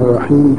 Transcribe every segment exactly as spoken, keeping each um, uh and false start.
الرحیم.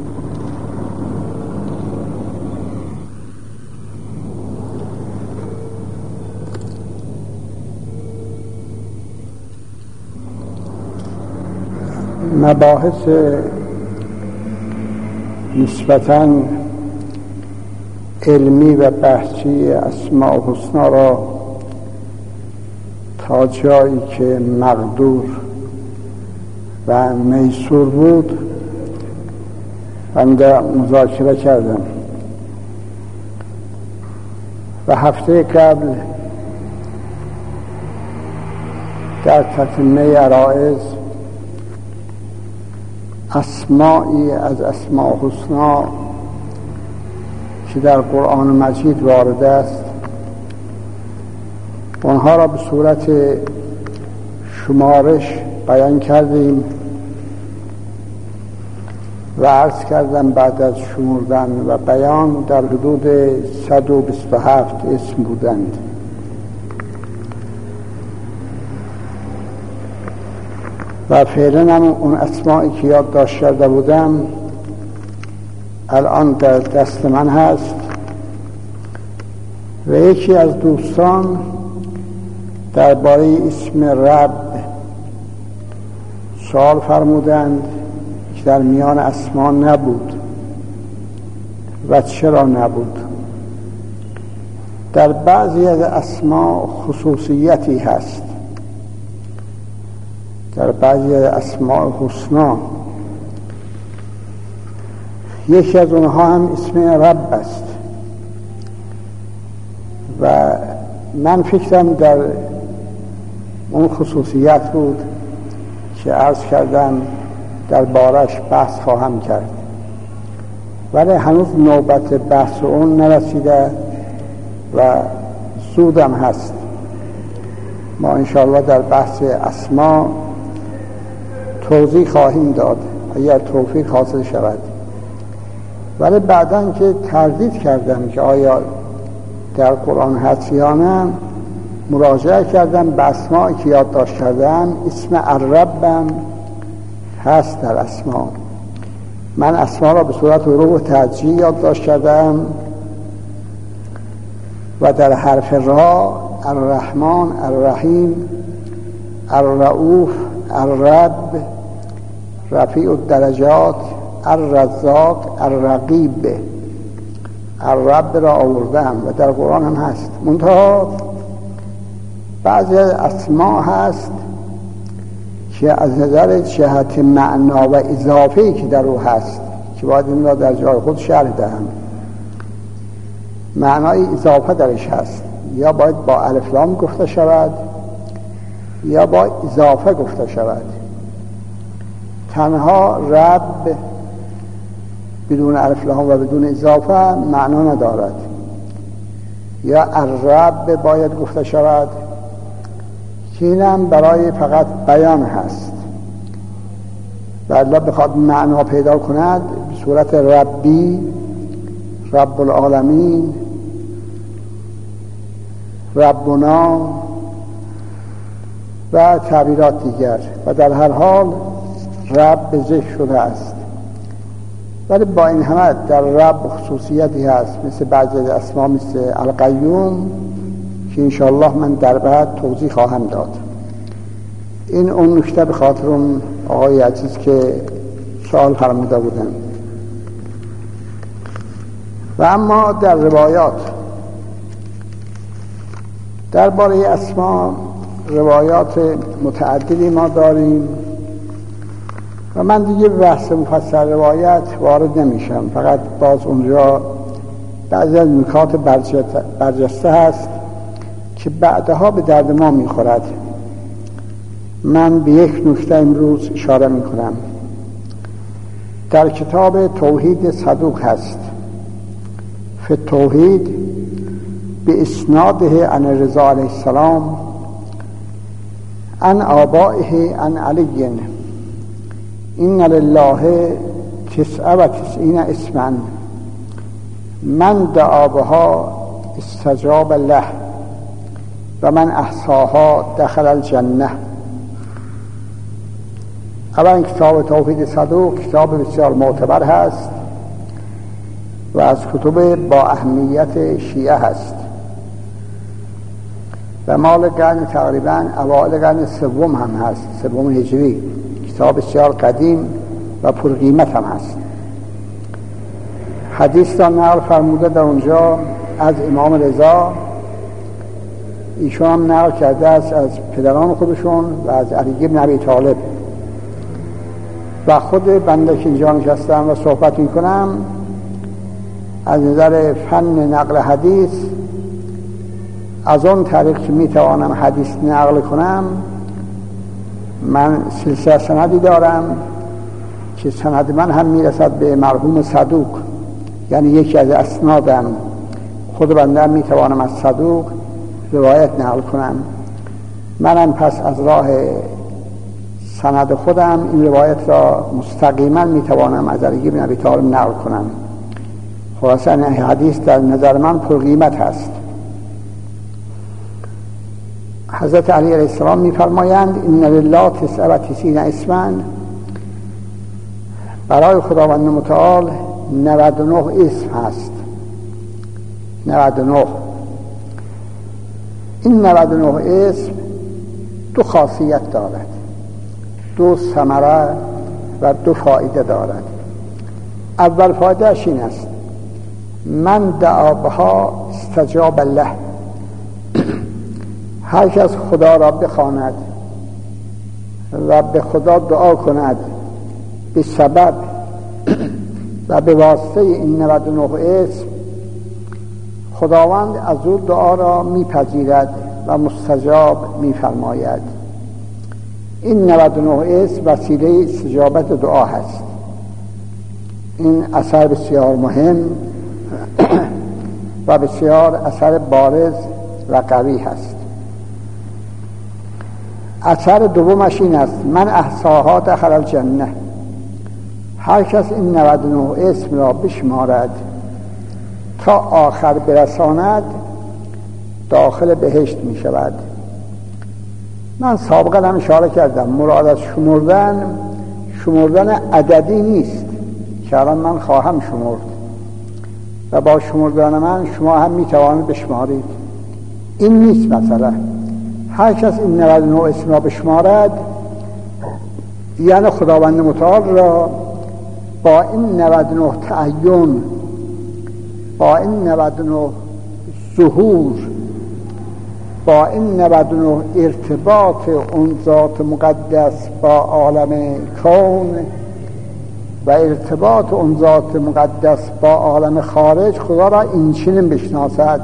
مباحث نسبتاً علمی و بحثی اسماء الحسنا را تا جایی که مقدور و میسور بود بنده مذاکره کردم و هفته قبل در تتمه عرائض اسمائی از اسماء الحسنا که در قرآن مجید وارد است آنها را به صورت شمارش بیان کردیم و عرض کردم بعد از شمردن و بیان در حدود صد و بیست و هفت اسم بودند. و فعلا هم اون اسمایی که یادداشت کرده بودم الان در دست من هست و یکی از دوستان درباره اسم رب سوال فرمودند که در میان اسما نبود و چرا نبود. در بعضی از اسما خصوصیتی هست، در بعضی از اسماء حسنا یکی از اونها هم اسم رب است و من فکرم در اون خصوصیت بود که عرض کردم در بارش بحث خواهم کرد، ولی هنوز نوبت بحث اون نرسیده و زودم هست. ما انشاءالله در بحث اسما توضیح خواهیم داد اگر توفیق حاصل شود، ولی بعداً که تردید کردم که آیا در قرآن هست یا نه مراجعه کردم به اسمایی که یادداشت کردم اسم الربم هست در اسما. من اسما را به صورت حروف و تهجی یادداشت کردم و در حرف را الرحمن، الرحیم، الرؤوف، الرب، رفیع الدرجات، الرزاق، الرقیب الرب را آوردم و در قرآن هم هست. منتها بعضی اسما هست که از نظر جهت معنا و اضافه‌ای که در او هست که باید این را در جای خود شرح دهم، معنای اضافه درش هست، یا باید با الف لام گفته شود یا با اضافه گفته شود. تنها رب بدون الف لام و بدون اضافه معنا ندارد، یا الرب باید گفته شود که اینم برای فقط بیان هست و الله بخواد معنا پیدا کند به صورت ربی، رب العالمین، ربنا و تعبیرات دیگر، و در هر حال رب به ذکر شده است. ولی با این همه در رب خصوصیتی هست مثل بعضی از اسما مثل القیوم که انشاءالله من در بعد توضیح خواهم داد. این اون نکته به خاطر اون آقای عزیز که سوال فرموده بودن. و اما در روایات درباره اسما روایات متعددی ما داریم و من دیگه بحث مفصل روایت وارد نمیشم، فقط باز اونجا بعضی از نکات برجسته هست که بعدها به درد ما میخورد. من به یک نکته امروز اشاره میکنم. در کتاب توحید صدوق هست فی التوحید به اسناده عن رضا علیه السلام عن آبائه عن علی این لله تسعه و تسعین اسما من دعا بها استجاب له و من احصاها دخل الجنه. اولا کتاب توحید صدوق کتاب بسیار معتبر هست و از کتب با اهمیت شیعه هست و مال قرن تقریبا اوائل قرن سوم هم هست، سوم هجری. کتاب بسیار قدیم و پرقیمت هم هست. حدیث را نقل فرموده در اونجا از امام رضا، ایشون هم نقل کرده است از پدران خودشون و از علی بن ابی طالب. و خود بنده که اینجا نشستم و صحبت میکنم از نظر فن نقل حدیث، از اون طریق که میتوانم حدیث نقل کنم، من سلسله سندی دارم که سند من هم میرسد به مرحوم صدوق، یعنی یکی از اسنادم. خود بنده هم میتوانم از صدوق روایت نقل کنم. منم پس از راه سند خودم این روایت را مستقیما میتوانم از علی بن ابی طالب نقل کنم. خلاصه این حدیث در نظر من پرقیمت هست. حضرت علی علیه السلام میفرمایند ان لله تسع و تسعین اسما، برای خداوند متعال نود و نه اسم هست. نود و نه. این نود و نه اسم دو خاصیت دارد، دو ثمره و دو فایده دارد. اول فایدهش این است: من دعا بها استجاب له. هر کس خدا را بخواند و به خدا دعا کند به سبب و به واسطه این نود و نه اسم، خداوند از او دعا را میپذیرد و مستجاب میفرماید. این نود و نه اسم وسیله استجابت دعا هست. این اثر بسیار مهم و بسیار اثر بارز و قوی هست. اثر دومش این است: من احصاها دخل الجنه. هر کس این نود و نه اسم را بشمارد تا آخر برساند، داخل بهشت می شود. من سابقا هم اشاره کردم مراد از شمردن شمردن عددی نیست که الان من خواهم شمرد و با شمردن من شما هم می توانید بشمارید. این نیست مثلا. هر کس این نود و نه اسم را بشمارد، یعنی خداوند متعال را با این نود و نه تعین، با این نود و نه ظهور، با این نود و نه ارتباط اون ذات مقدس با عالم کون و ارتباط اون ذات مقدس با عالم خارج، خدا را این چنین بشناسد.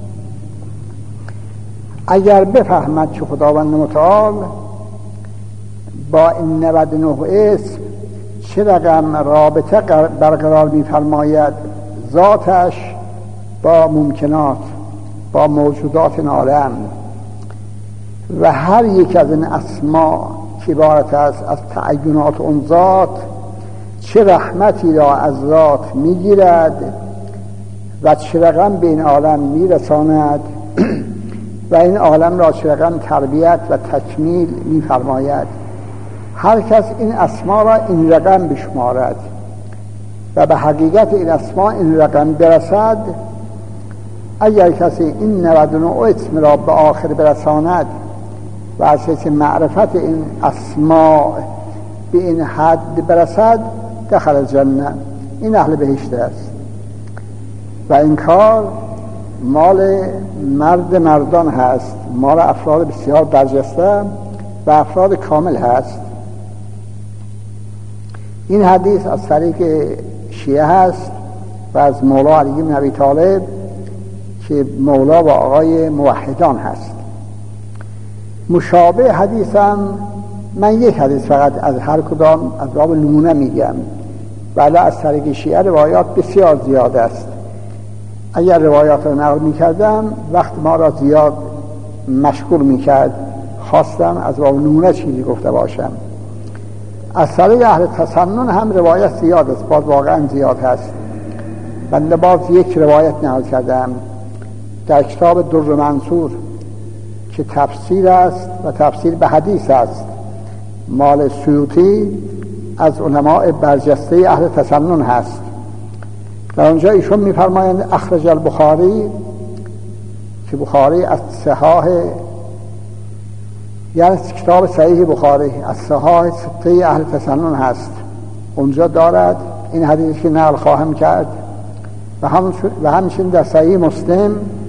اگر بفهمد که خداوند متعال با این نود و نه اسم چه رقم رابطه برقرار می‌فرماید ذاتش با ممکنات، با موجودات این عالم، و هر یک از این اسما که عبارت است از تعینات اون ذات، چه رحمتی را از ذات میگیرد و چه رقم به این عالم میرساند و این عالم را چه رقم تربیت و تکمیل میفرماید. هر کس این اسما را این رقم بشمارد و به حقیقت این اسما این رقم برسد، اگر کسی این نود و نه اسم را به آخر برساند و از حیث معرفت این اسما به این حد برسد، دخل الجنه، این اهل بهشت است. و این کار مال مرد مردان هست، مال افراد بسیار برجسته و افراد کامل هست. این حدیث از طریق شیعه هست و از مولا علی بن ابی طالب که مولا و آقای موحدان هست. مشابه حدیثم من یک حدیث فقط از هر کدام از باب نمونه میگم، ولی از طریق شیعه روایات بسیار زیاد است. اگر روایات رو نقل میکردم وقت ما را زیاد مشغول میکرد، خواستم از باب نمونه چیزی گفته باشم. از طریق اهل تسنن هم روایت زیاد است، باز واقعا زیاد هست. بنده باز یک روایت نقل کردم در کتاب در منصور که تفسیر است و تفسیر به حدیث است مال سیوطی از علماء برجسته اهل تسنن هست. در اونجا ایشون میفرمایند اخرج البخاری، که بخاری از صحاح، یعنی کتاب صحیح بخاری از صحاح سته اهل تسنن هست، اونجا دارد این حدیث که نقل خواهم کرد. و هم و همچنین در صحیح مسلم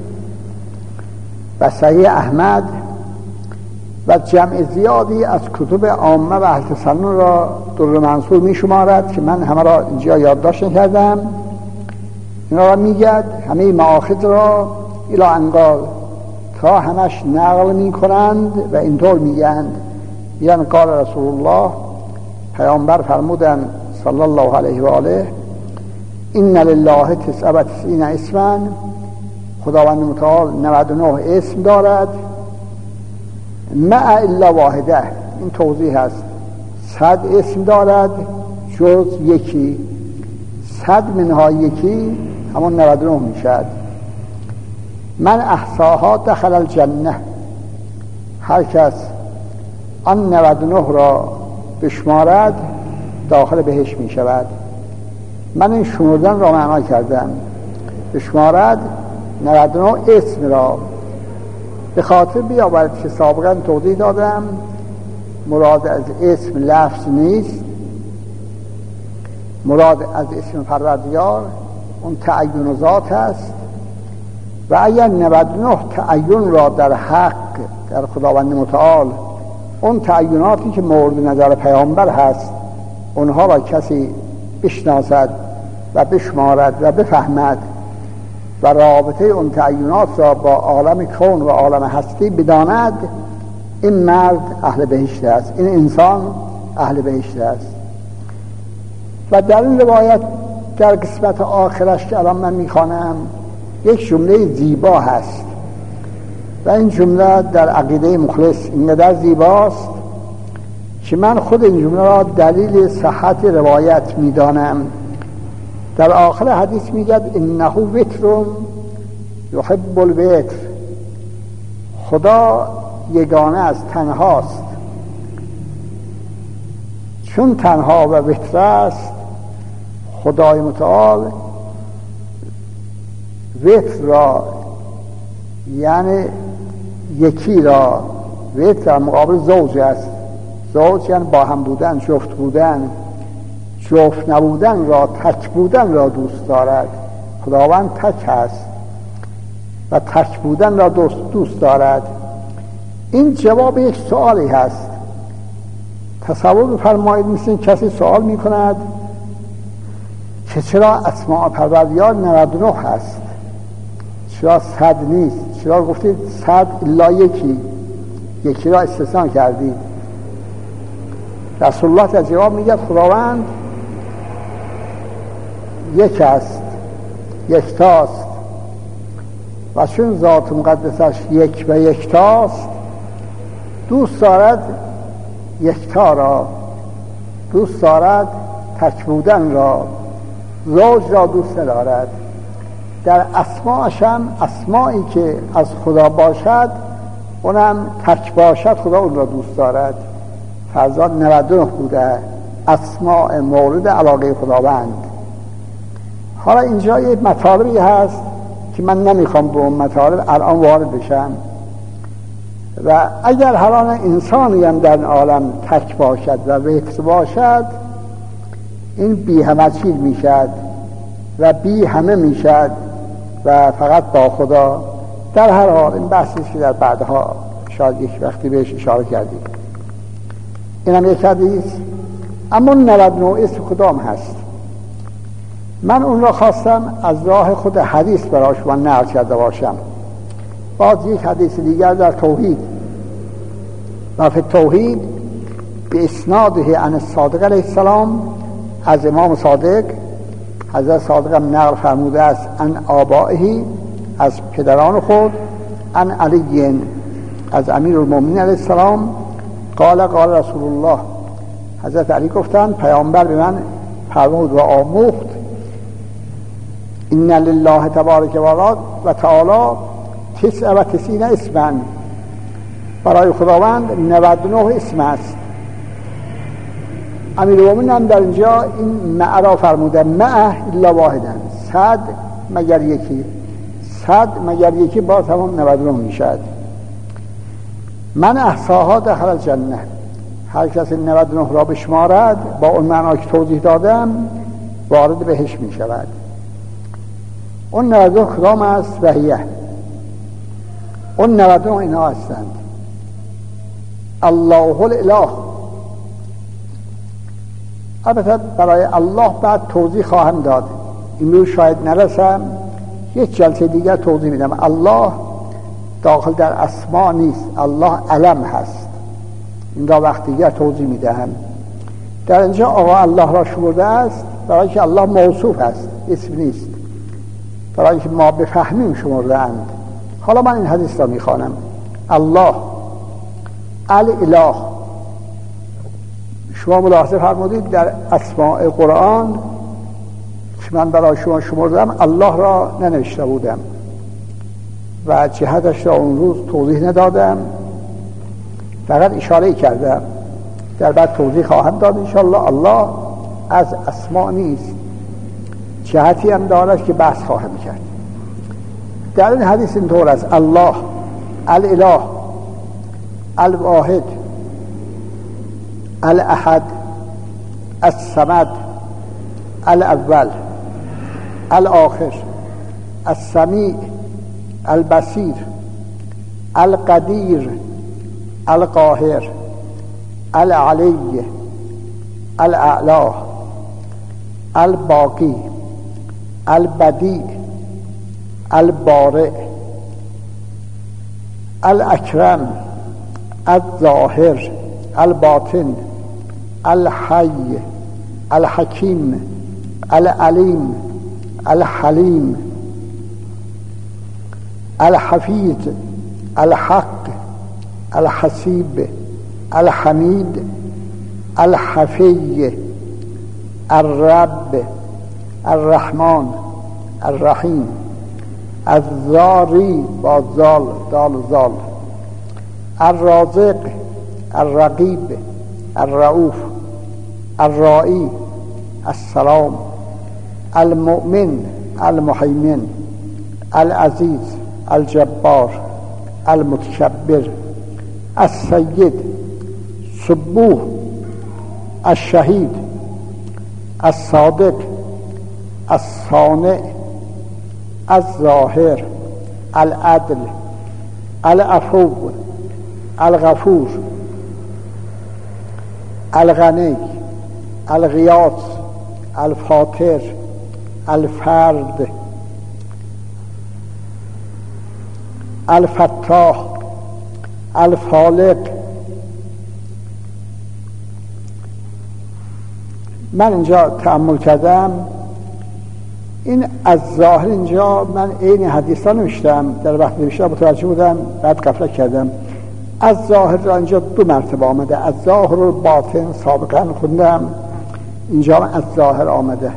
و صحیح احمد و جمع زیادی از کتب عامه و اهل تسنن را در منصور می شمارد که من همه را اینجا یادداشت کردم. اینا را میگد، همه مآخذ را الی انقال تا همش نقل می کنند و اینطور میگند، یعنی قال رسول الله، پیامبر فرمودند صلی الله علیه و آله، این لله تسع و تسعین اسما، خداوند متعال نود و نه اسم دارد، مع الا واحده، این توضیح هست، صد اسم دارد جز یکی، صد منها یکی همون نود و نه میشد. من احصاها دخل الجنه، هر کس آن نود و نه را بشمارد داخل بهشت می شود. من این شمردن را معنا کردم، بشمارد نود و نه اسم را، به خاطر بیاورد که سابقا توضیح دادم مراد از اسم لفظ نیست، مراد از اسم پروردگار اون تعین ذات است. و اگر نود و نه تعین را در حق در خداوند متعال، اون تعیناتی که مورد نظر پیامبر هست، اونها را کسی بشناسد و بشمارد و بفهمد و رابطه اون تعینات را با عالم کون و عالم هستی بداند، این مرد اهل بهشت است، این انسان اهل بهشت است. و در این روایت در قسمت آخرش که الان من میخوانم یک جمله زیبا هست و این جمله در عقیده مخلص اینقدر زیباست که من خود این جمله را دلیل صحت روایت میدانم. در آخر حدیث میگد انه وتر یحب الوتر، خدا یگانه است، تنهاست، چون تنها و وتر است خدای متعال وتر را، یعنی یکی را، وتر مقابل زوج است، زوج یعنی با هم بودن، جفت بودن، جفت نبودن را، تک بودن را دوست دارد. خداوند تک است و تک بودن را دوست, دوست دارد. این جواب یک سوالی هست. تصور بفرمایید مثل کسی سوال می کند که چرا اسماء پروردگار نود و نه هست، چرا صد نیست، چرا گفتید صد الا یکی، یکی را استثناء کردید. رسول الله در جواب میگه خداوند یک است، یکتاست و چون ذات مقدسش یک و یکتاست دوست دارد یکتا را، دوست دارد تک بودن را، زوج را دوست دارد. در اسماءش هم اسمایی که از خدا باشد اونم تک باشد خدا اون را دوست دارد. فرزاد نود و نه بوده اسماء مورد علاقه خداوند. حالا اینجا یه مطالبی هست که من نمیخوام به اون مطالب الان وارد بشم. و اگر حالا انسانی هم در عالم تک باشد و وتر باشد، این بی همه چیز میشد و بی همه میشد و فقط با خدا. در هر حال این بحثی که در بعدها شاید یک وقتی بهش اشاره کردیم. این هم یک حدیث. اما نود و نه اسم کدام هست؟ من اون را خواستم از راه خود حدیث برای شما نقل کرده باشم. باز یک حدیث دیگر در توحید و فی توحید به اسناده عن الصادق علیه السلام، از امام صادق، حضرت صادق هم نقل فرموده است عن آبائه، از پدران خود، عن علی، از امیر المؤمنین علیه السلام، قال قال رسول الله، حضرت علی گفتند پیامبر به من فرمود و آموخت ان لله تبارک و تعالی تسع و تسعین اسما، برای خداوند نود و نه اسم است. امیرالمومنین هم در اینجا این مع را فرموده، مع الا واحدن، صد مگر یکی، صد مگر یکی با تمام نود و نه میشد. من احصاها دخل الجنه، هر کس نود و نه را بشمارد با اون معنا که توضیح دادم وارد بهش می شود. اون نود و نه کدام است؟ وحیه، اون نود و نه اینا هستند: الله الاله. البته برای الله بعد توضیح خواهم داد، این شاید نرسم، یک جلسه دیگر توضیح میدم. الله داخل در اسما نیست، الله علم هست، این را وقت دیگر توضیح میدهم. در اینجا آقا الله را شمرده است برای که الله موصوف است، اسم نیست، برای که ما بفهمیم شمرده اند. حالا من این حدیث را میخوانم: الله الاله. شما ملاحظه فرمودید در اسماء قرآن که من برای شما شمردم الله را ننوشته بودم و جهتش را اون روز توضیح ندادم، فقط اشاره کردم. در بعد توضیح خواهم داد انشاءالله. الله از اسماء نیست، جهتی هم دارد که بحث خواهم کرد. در این حدیث اینطور است: الله الاله الواحد الاحد الصمد الاول الاخر السمیع البصیر القدیر القاهر العلی الاعلی الباقی البدیع البارئ الاکرم الظاهر الباطن الحی الحکیم العلیم الحلیم الحفیظ الحق الحسیب الحمید الحفی الرب الرحمن الرحیم الزاری با زال دال زال الرازق الرقیب الرؤوف الرائی السلام المؤمن المهیمن العزیز الجبار المتکبر السید سبوح الشهید الصادق الصانع الظاهر العدل العفو الغفور الغنی الغیاث الفاطر الفرد الفتاح الفالق. من اینجا تأمل کردم، این از ظاهر اینجا من این حدیثا نوشتم، در وقت نوشتم متوجه بودم بعد غفلت کردم. از ظاهر را اینجا دو مرتبه آمده، از ظاهر و باطن سابقا خوندم، اینجا از ظاهر آمده.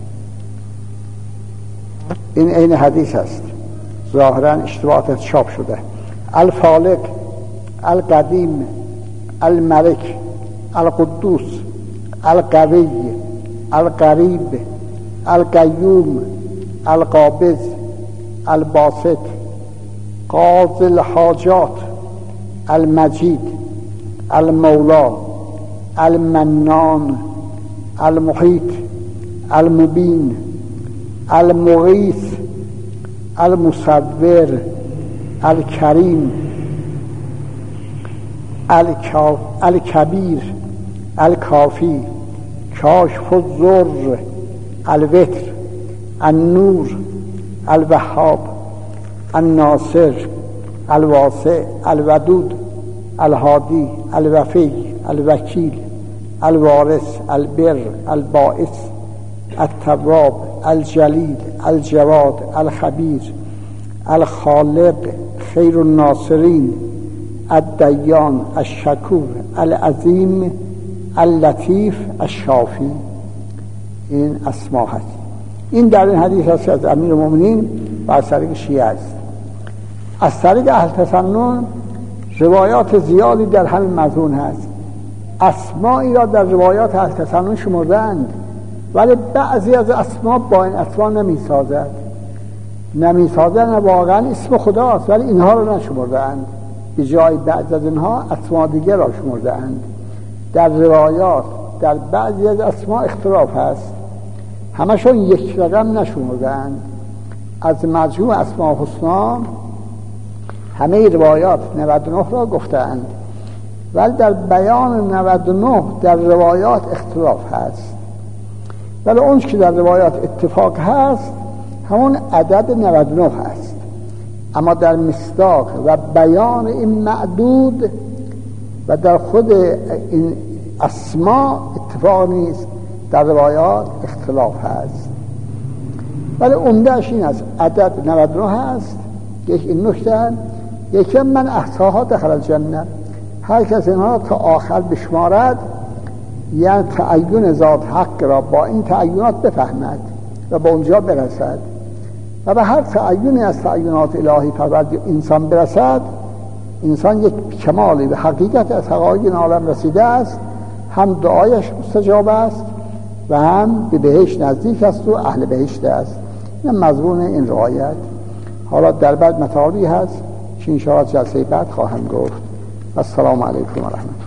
این عین حدیث است، ظاهرا اشتباهات چاپ شده. الفالق القدیم الملک القدوس القوی القریب القیوم القابض الباسط قاضی الحاجات المجید المولا المنان المحیط المبین المغیث المصور الکریم الکبیر الکافی کاشف الضر الوتر النور الوهاب الناصر الواسع الودود الهادی الوفی الوکیل الوارث البر الباعث التواب الجلیل الجواد الخبیر الخالق خیر الناصرین الدیان الشکور العظیم اللطیف الشافی. این اسما هست. این در این حدیث هست از امیرالمومنین و از طریق شیعه است. از طریق اهل تسنن روایات زیادی در همین مضمون هست. اسمایی را در روایات اهل شمردند، ولی بعضی از اسما با این اسما نمی سازد نمی سازد واقعا اسم خداست، ولی اینها را نشمردند، به جای بعض از اینها اسما دیگر را شمردند. در روایات در بعضی از اسما اختلاف هست، همشون یک رقم نشمردند. از مجموع اسماء الحسنا همه روایات نود و نه را گفتند، ولی در بیان نود و نه در روایات اختلاف هست، ولی اون که در روایات اتفاق هست همون عدد نود و نه هست. اما در مصداق و بیان این معدود و در خود این اسما اتفاق نیست، در روایات اختلاف هست. ولی عمده‌اش این است، عدد نود و نه هست. یک این نکته، یکی من احصاها دخل الجنه، هر کس اینها تا آخر بشمارد یعنی تعین ذات حق را با این تعینات بفهمد و به اونجا برسد و به هر تعینی از تعینات الهی پرورده انسان برسد، انسان یک کمالی به حقیقت از حقایق این عالم رسیده است، هم دعایش مستجاب است و هم به بهشت نزدیک است و اهل بهشت است. این مضمون این روایت. حالا در بعد مطالبی هست که انشاءالله جلسه بعد خواهم گفت. السلام علیکم و رحمت الله.